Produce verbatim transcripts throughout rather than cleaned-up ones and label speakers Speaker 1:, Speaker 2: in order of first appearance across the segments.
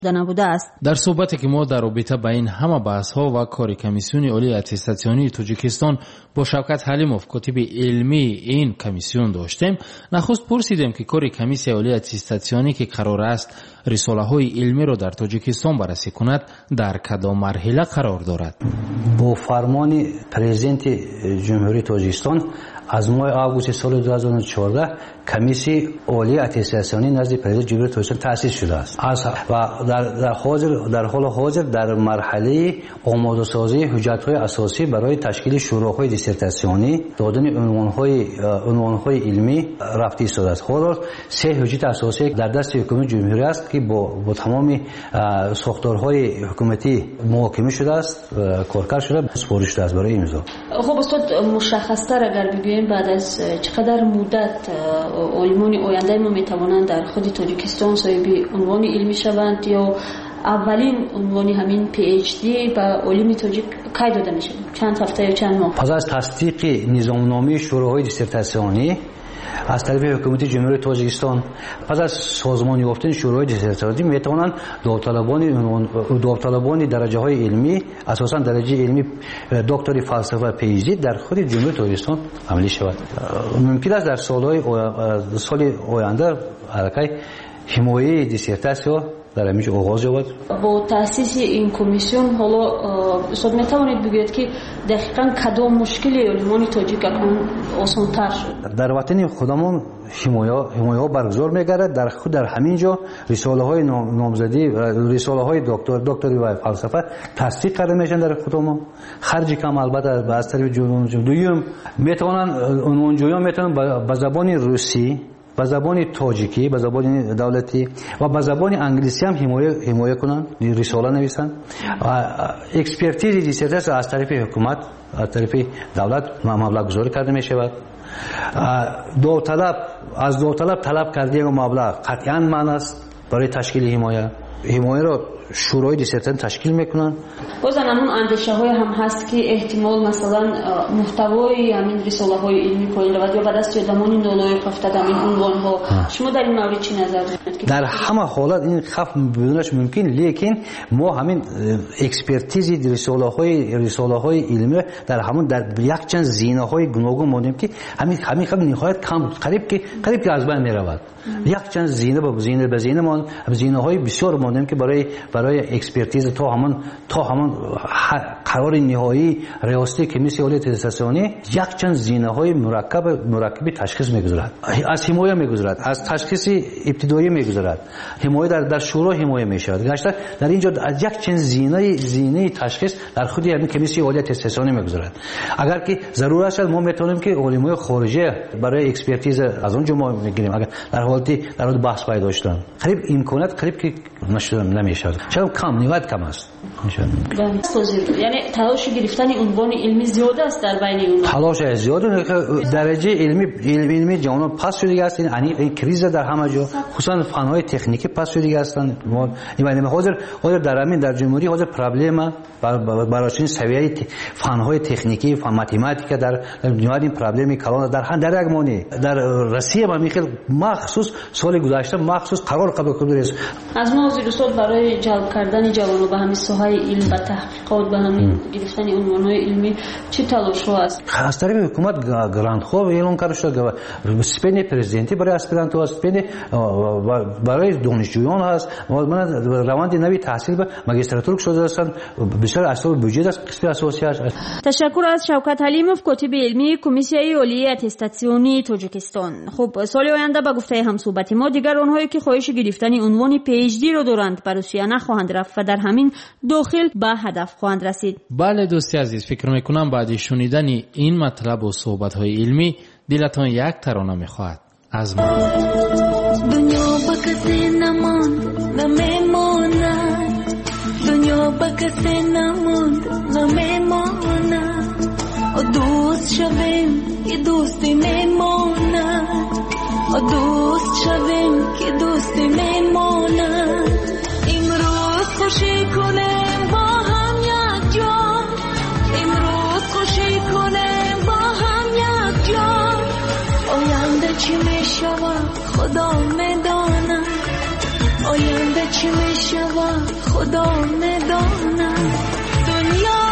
Speaker 1: نبوده است.
Speaker 2: در صحبتی که ما در رابطه با این همه بحث ها و کار کمیسیون عالی اتستاسیونی تاجیکستان با شوکت حلیموف کاتب علمی این کمیسیون داشتیم، نخست پرسیدیم که کار کمیسیون عالی اتستاسیونی که قرار است رساله های علمی را در تاجیکستان بررسی کند در کدام مرحله قرار دارد.
Speaker 3: با فرمان پرزیدنت جمهوری تاجیکستان از ماه آگوست سال دو هزار و چهارده کمیسیون عالی اتستاسیونی نزد پرزیدنت جمهوری تاجیکستان تأسیس شده است و در در حاضر در حال حاضر در مرحله آماده سازی حجت‌های اساسی برای تشکیل شوراهای دیسرتاسیونی، دادن عنوان‌های عنوان‌های علمی رفتی شده است. حالا سه حجت اساسی در دست حکومت جمهوری است که با با تمام ساختارهای حکومتی محاکمه شده است، کارکرد شده، سپارش شده است برای امضا.
Speaker 1: خب استاد مشخص‌تر اگر بگوییم بعد از چقدر مدت علمان آینده ما میتوانند در خود تاجیکستان صاحب عنوان علمی شوند یا اولین عنوانی همین پی اچ دی به علوم تاجیک کی داده میشه؟ چند هفته یا چند ماه؟
Speaker 3: پس از تصدیق نظامنامه شوراهای دیسرتاسیونی از طرف حکومت جمهوری تاجیکستان، پس از سازمان یافتن شورای دیسرتاسیونی میتوانند داوطلبان داوطلبان درجه های علمی، اساسا درجه علمی دکتری فلسفه پی اچ دی در خود جمهوری تاجیکستان عملی شود. ممکن است در سالهای سال آینده حرکت حمایه دیسرتاسیون در همینجا آغاز یابد.
Speaker 1: با تأسیس این کمیسیون حالا استاد میتوانید بگویید که دقیقاً کدام مشکلی علمان تاجیک اکنون آسان‌تر شد؟
Speaker 3: در وطن خودمون حمایه حمایه برگزار میگردد. در خود در همینجا رساله های نامزدی رساله های دکتر دکتری و فلسفه تصدیق کرده میشن در خودمون. خرج کم البته از طریق دوم میتونن عنوانجویان میتونن به زبان روسی، به زبان تاجیکی، به زبان دولتی و به زبان انگلیسی هم حمایه حمایه کنند، رساله نویسند. اکسپرتیز دیسرتاسیون از طرف حکومت، از طرف دولت مبلغ گذاری کرده می شود. داوطلب از داوطلب طلب کردن مبلغ قطعاً معنی است برای تشکیل حمایه. حمایه را شورای دیسرتاسیون تشکیل میکنن.
Speaker 1: بازم همون اندیشه های هم هست که احتمال مثلا محتوای همین رساله های علمی پایین رود یا بعد از زمانی نالایق افتاد همین عنوان ها. شما در این مورد چی نظر دارید؟
Speaker 3: در همه حالت این خف بدونش ممکن، لیکن ما همین اکسپرتیز رساله های رساله های علمی در همون در یک چند زینه های گوناگون ماندیم که همین همین خب نهایت کم قریب که قریب که از بین میرود. یک چند زینه به زینه به زینه مان زینه های بسیار ماندیم که برای برای اکسپرتیز تا همون تا همون قرار نهایی ریاستی کمیسیون عالی اتستاسیونی یک چند زینه های مرکب مرکبی تشخیص میگذارد. از حمایه میگذارد، از تشخیص ابتدایی میگذارد، حمایه در در شورا حمایه میشود. گشته در اینجا از یک چند زینه زینه تشخیص در خود همین کمیسیون عالی اتستاسیونی میگذارد. اگر که ضرورت شد ما میتونیم که علمای خارجی برای اکسپرتیز از اونجا ما میگیریم. اگر در حالتی در حال بحث پیدا داشتن قریب امکانات قریب که نشدن نمیشود، شاید کم نهایت کم است.
Speaker 1: یعنی تلاش گرفتن عنوان علمی زیاده است در بین اون.
Speaker 3: تلاش زیاده، درجه علمی علمی جهان پس شده است. یعنی این کریز در همه جا، خصوصا فن‌های تکنیکی پس شده هستند. ما یعنی حاضر حاضر در همین در جمهوری حاضر پرابلم برای سویه فن‌های تکنیکی و متماتیک در دنیا این پرابلمی کلان در هر در یک مانی در روسیه ما میخواد مخصوص سال گذشته مخصوص قرار قبول کرده است.
Speaker 1: از ما حضور برای جلب کردن جوانان به همین ساحه علم و تحقیقات به همین گرفتن عنوان‌های علمی چه تلاش‌ها است؟
Speaker 3: از طریق حکومت گرانت ها اعلام کرده شده، سپند پرزیدنتی برای اسپرانتو است، سپند برای دانشجویان هست. من روند نوی تحصیل به ماجستراتور شده هستند، بسیار اسباب بودجه است قسمت اساسی است.
Speaker 1: تشکر از شوکت حلیموف کاتب علمی کمیسیون عالی اتستاسیونی تاجیکستان. خب سال آینده با گفته هم صحبت ما دیگر آنهایی که خواهش گرفتن عنوان پی اچ دی را دارند به روسیه نخواهند رفت و در همین داخل به هدف خواهند رسید.
Speaker 2: بله دوستی عزیز، فکر میکنم بعد شنیدن این مطلب و صحبت های علمی دلتان یک ترانه میخواهد از ما.
Speaker 4: دنیا با کسی نماند نمیماند، دنیا با کسی نماند نمیماند، و دوست شویم که دوستی میماند، و دوست شویم که دوستی میماند. امروز خوشی کنیم با هم یک جان، امروز خوشی کنیم با هم یک جان. آینده چی میشود خدا میداند، آینده چی میشود خدا میداند دنیا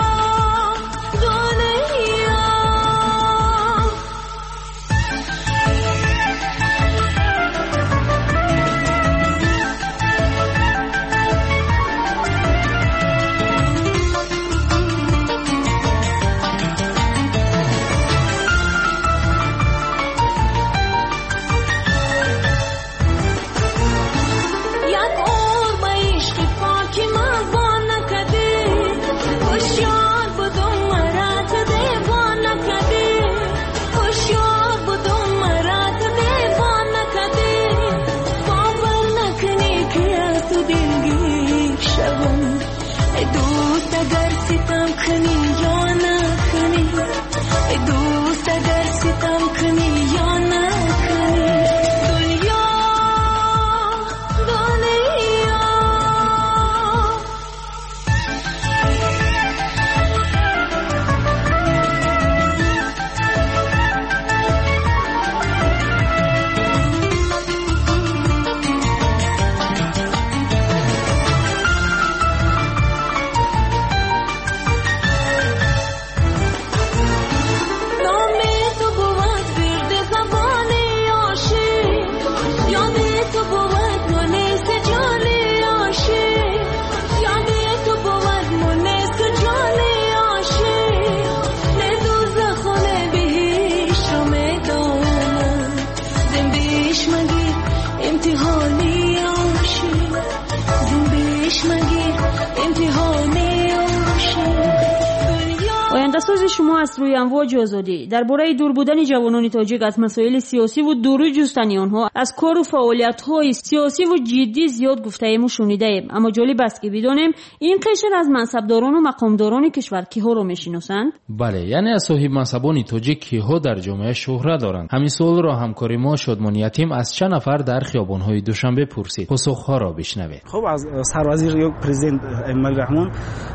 Speaker 1: آینده‌ساز شما از روی امواج آزادی درباره دور بودن جوانان تاجیک از مسائل سیاسی و دوری جستنی آنها از کار و فعالیت‌های سیاسی و جدی زیاد گفته‌ایم و شنیده‌ایم، اما جالب است که بدانیم این قشر از منصبداران و مقامداران کشور کیها را می‌شناسند.
Speaker 2: بله، یعنی از صاحب منصبان تاجیک کیها در جامعه شهرت دارند. همین سوال را همکاری ما شادمان یتیم از چند نفر در خیابان‌های دوشنبه پرسید. پاسخ‌ها را بشنوید.
Speaker 5: خب از سروازیر یا پرزیدنت امامعلی رحمان،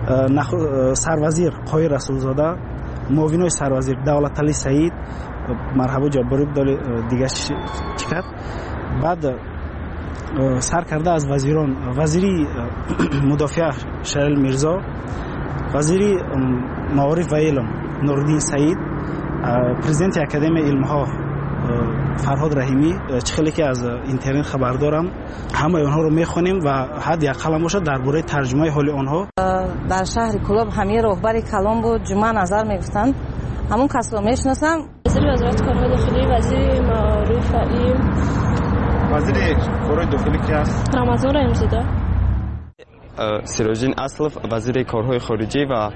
Speaker 5: سروازیر قای رسولزاده، معاونای سروازیر دولت علی سعید، مرحبا جباری دیگه چیکار بعد سرکرده از وزیران، وزیری مدافع شریل میرزا، وزیری معارف و علم نوردین سعید، پرزیدنت اکادمی علم‌ها فرهاد رحیمی، چخیلی که از اینترنت خبر دارم، همه اونها رو میخونیم و حد یک قلم باشه درباره ترجمه حال اونها.
Speaker 6: در شهر کلاب همه راهبر کلام بود، جمعه نظر میگفتن، همون کس رو میشناسم.
Speaker 7: وزیر وزارت کارهای داخلی، وزیر معارف و علم.
Speaker 8: وزیر کارهای داخلی کی است؟
Speaker 7: رمضان رحیم‌زاده.
Speaker 9: سراجدین اصلف وزیر کارهای خارجی و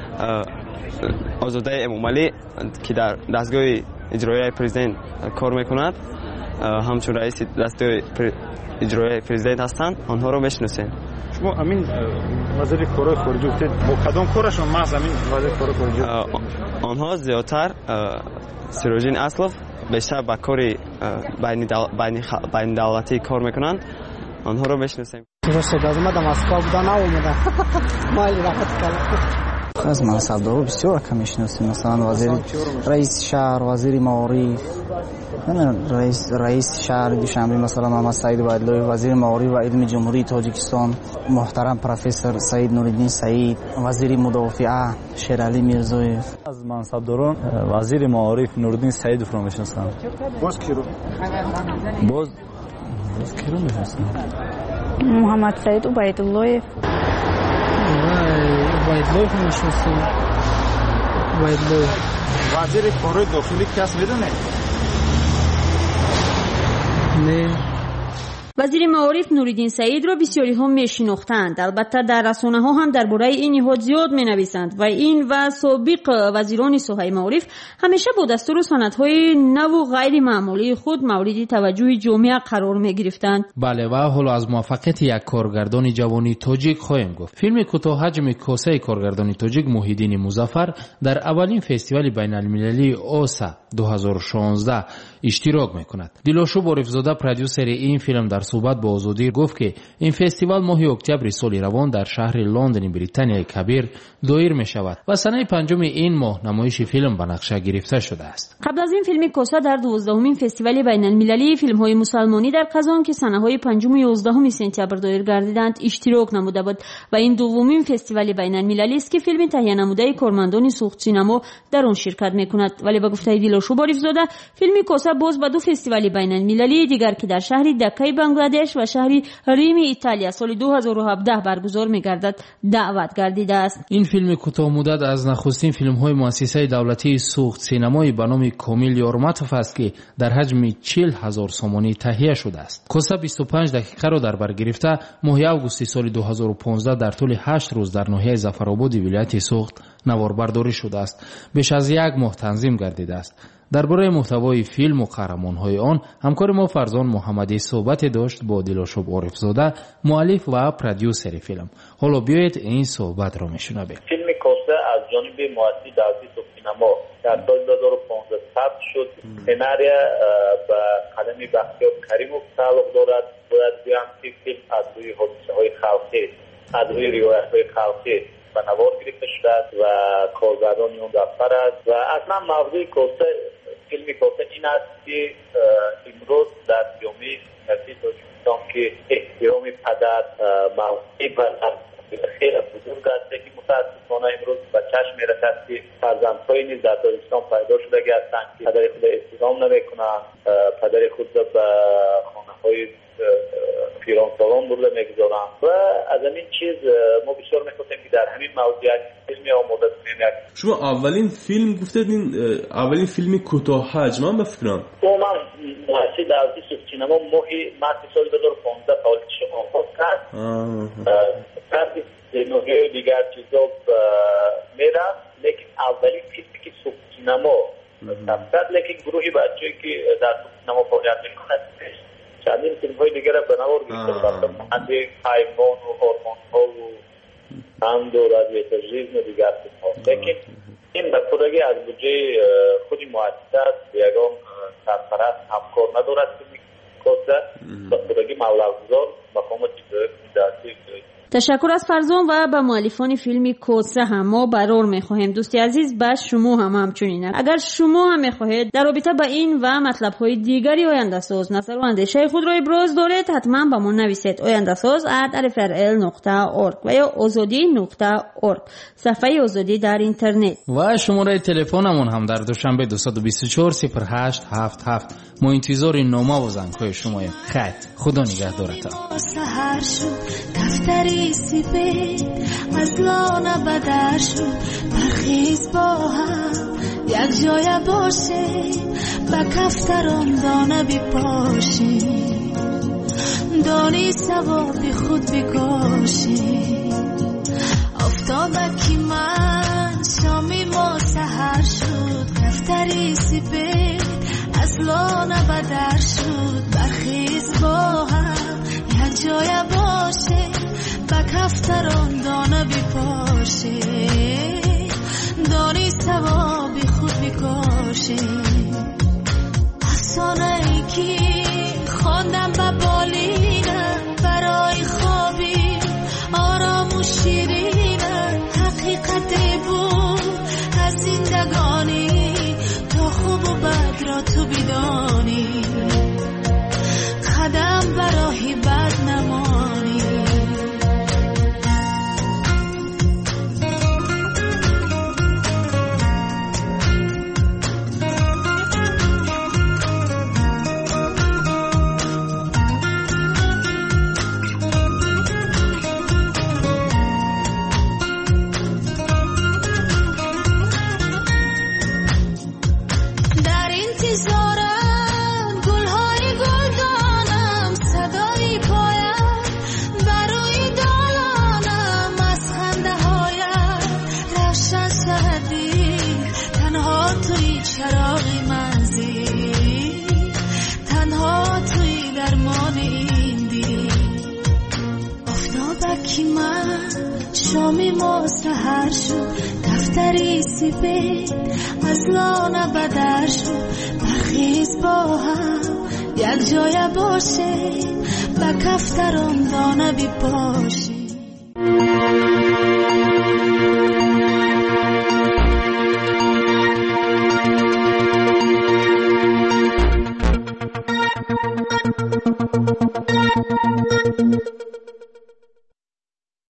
Speaker 9: آزاده امامعلی که در دستگاه اجرایی پرزیدنت کار میکند، همچون رئیس دستگاه اجرایی پرزیدنت هستند، آنها رو میشناسید.
Speaker 8: شما امین وزیر کارهای خارجی گفتید، با کدام کارشون محض امین وزیر کارهای خارجی؟
Speaker 9: آنها زیادتر سراجدین اصلف بیشتر با کار بین بین دولتی کار میکنند، آنها رو میشناسیم.
Speaker 10: درسته، از اومدم مسکو بودن اومدم مالی راحت کردم.
Speaker 11: از منصبدارو بسیار کم میشناسیم، مثلا وزیر رئیس شهر، وزیر معارف، رئیس رئیس شهر دوشنبه مثلا محمد سعید وحیدلوی، وزیر معارف و علم جمهوری تاجیکستان محترم پروفسور سعید نوردین سعید، وزیر مدافع شیرعلی میرزویف.
Speaker 12: از منصبداران وزیر معارف نوردین سعید رو میشناسم.
Speaker 8: باز کی رو؟
Speaker 12: باز باز کی رو میشناسم؟
Speaker 7: محمد سعید عبیدالله.
Speaker 10: وحیدلوی رو میشناسم. وحیدلوی.
Speaker 8: وزیر کارهای داخلی کس میدونه؟
Speaker 10: نه.
Speaker 1: وزیر معارف نوردین سعید را بسیاری ها میشناختند، البته در رسانه ها هم درباره این نهاد زیاد مینویسند و این و سابق وزیران ساحه معارف همیشه با دستور و سندهای نو و غیر معمولی خود مورد توجه جامعه قرار می گرفتند.
Speaker 2: بله، و حالا از موفقیت یک کارگردان جوانی تاجیک خواهیم گفت. فیلم کوتاه حجم کاسه کارگردان تاجیک محیدین مظفر در اولین فستیوال بین المللی اوسا دو هزار و شانزده اشتراک میکند. دیلاشوب عارفزاده پرودیوسر این فیلم در صحبت با آزادی گفت که این فستیوال ماه اکتبر سال روان در شهر لندن بریتانیای کبیر دایر می شود و سنه پنجم این ماه نمایش فیلم به نقشه گرفته شده است.
Speaker 1: قبل از این فیلم کوسا در دوازدهمین فستیوال بین المللی فیلم های مسلمانی در قزان که سنه های پنجم و یازدهم سپتامبر دایر گردیدند اشتراک نموده بود و این دومین فستیوال بین المللی است که فیلم تهیه نموده کارمندان سوخت سینما در آن شرکت میکند. ولی با گفته دیلاشوب عارفزاده فیلم کوسا باز به دو فستیوال بین المللی دیگر که در شهر دکه بنگلادش و شهر ریم ایتالیا سال دو هزار و هفده برگزار میگردد دعوت گردیده است.
Speaker 2: این فیلم کوتاه مدت از نخستین فیلم های مؤسسه دولتی سوخت سینمایی به نام کامیل یورماتوف است که در حجم چهل هزار سومانی تهیه شده است. کوسا بیست و پنج دقیقه را در بر گرفته ماه آگوست سال دو هزار و پانزده در طول هشت روز در ناحیه ظفرآباد ولایت سوخت نواربرداری شده است. بیش از یک ماه تنظیم گردیده است. درباره محتوای فیلم و قهرمان‌های آن همکار ما فرزان محمدی صحبت داشت با دیلاشوب عارفزاده مؤلف و پرودیوسر فیلم. حالا بیایید این صحبت را میشنویم.
Speaker 13: فیلم کوسا از جانب مؤسسه دولتی سوخت سینما در سال دو هزار و پانزده ثبت شد. سناریو به قلم بختیار کریموف تعلق دارد. باید بگویم که فیلم از روی حادثه‌های خلقی از روی روایت‌های خلقی و نوار گرفته شده است و کارگردان اون دفتر است و اصلا موضوع کوسا فیلم کوسا این است که امروز در جامعه سنتی تاجیکستان که احترام پدر موضوعی پدر خیلی بزرگ است که متاسفانه امروز به چشم میرسد که فرزندهای نیز در تاجیکستان پیدا شده هستند که پدر خود احترام نمیکنند، پدر خود به خانه‌های پیران سالان برده میگذارم و از همین چیز ما بسیار میخواستیم که در همین موضوعیت فیلمی آماده کنیم.
Speaker 14: شما اولین فیلم گفتید این اولین فیلم کوتاه حجم من بفکرم
Speaker 13: عموما مؤسسه دولتی سوخت سینما ماهی مارس سال دو هزار و پانزده فعالیتش آغاز کرد. بعد نوعی دیگر چیزا میرفت لیکن اولین فیلمی که سوخت سینما تفسد لیکن گروهی بچه‌ای که در سوخت سینما فعالیت میکنند چندین فیلم های دیگر را به نوار گرفته مانند حیوان و هورمون ها و اند و رادیو ژیزم و دیگر فیلم ها لیکن این به خودی از بودجه خود مؤسسه است یگان سرپرست همکار ندارد فیلم کوسا به خودی مبلغ‌گذار مقامات دولتی.
Speaker 1: تشکر از فرزان و به مؤلفان فیلم کوسا هم ما برار می‌خواهیم. دوستی عزیز بس شما هم همچنین اگر شما هم می‌خواهید در رابطه با این و مطلب‌های دیگری آینده ساز نظر و اندیشه خود را ابراز دارید حتما به ما نویسید آینده ساز ات ار اف ار ال نقطه اورگ و یا آزادی نقطه اورگ صفحه آزادی در اینترنت
Speaker 2: و شماره تلفنمون هم در دوشنبه دویست و بیست و چهار صفر هشت هفت هفت. ما انتظار نامه و زنگ‌های شماییم. خیر خدا نگهدارتان.
Speaker 4: سپید از لانه بدر شد برخیز با هم یک جای باشیم به کفتران دانه بپاشیم دانی ثوابی خود بکاشیم افتاده که من شامی ما سهر شد کفتری سپید از لانه بدر شد برخیز با هم یک جای باشیم با کفتران دانه بپاشه دانی ثوابی خود بکاشه افسانه ای که خواندم به بالینه برای خوابی آرام و شیرینه حقیقتی بود از زندگانی تا خوب و بد را تو بدانی قدم برای بد نمانی یکی من شامی ما سهر شد دفتری سیبه از لانه بدر شد برخیز با هم یک جای باشه با کفتران دانه بی باشه